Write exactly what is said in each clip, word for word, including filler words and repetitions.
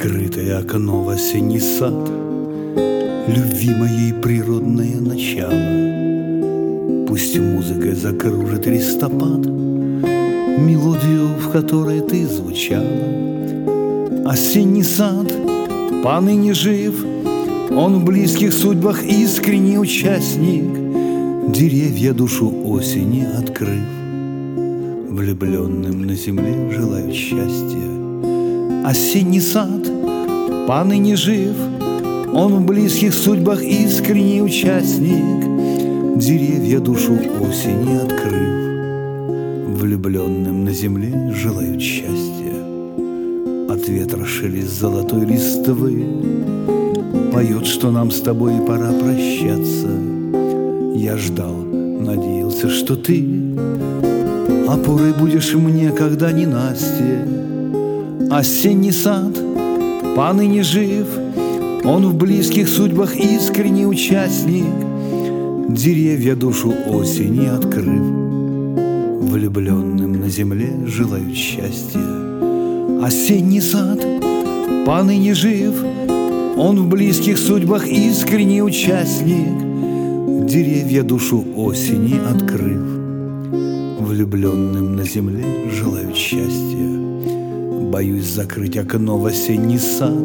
Открытое окно в осенний сад, любви моей природное начало. Пусть музыкой закружит листопад мелодию, в которой ты звучала. Осенний сад поныне жив, он в близких судьбах искренний участник, деревья душу осени открыв, влюбленным на земле желают счастья. Осенний сад поныне жив, он в близких судьбах искренний участник, деревья душу осени открыв, влюбленным на земле желают счастья. От ветра шелест золотой листвы поет, что нам с тобой пора прощаться. Я ждал, надеялся, что ты опорой будешь мне, когда ненастье. Осенний сад поныне жив, он в близких судьбах искренний участник, деревья душу осени открыв, влюбленным на земле желают счастья. Осенний сад поныне жив, он в близких судьбах искренний участник, деревья душу осени открыв, влюбленным на земле желают счастья. Боюсь закрыть окно в осенний сад,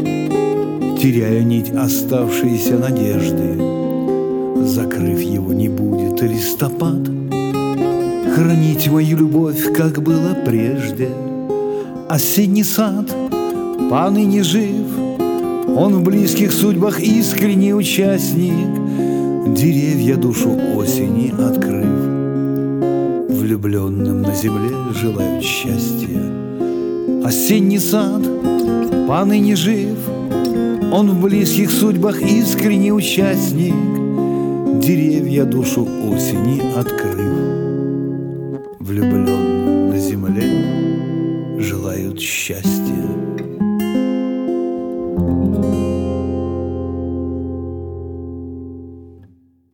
теряя нить оставшейся надежды. Закрыв его, не будет листопад хранить мою любовь, как было прежде. Осенний сад поныне жив, он в близких судьбах искренний участник, деревья душу осени открыв, влюбленным на земле желают счастья. Осенний сад поныне жив, он в близких судьбах искренний участник, деревья душу осени открыв, влюбленным на земле желают счастья.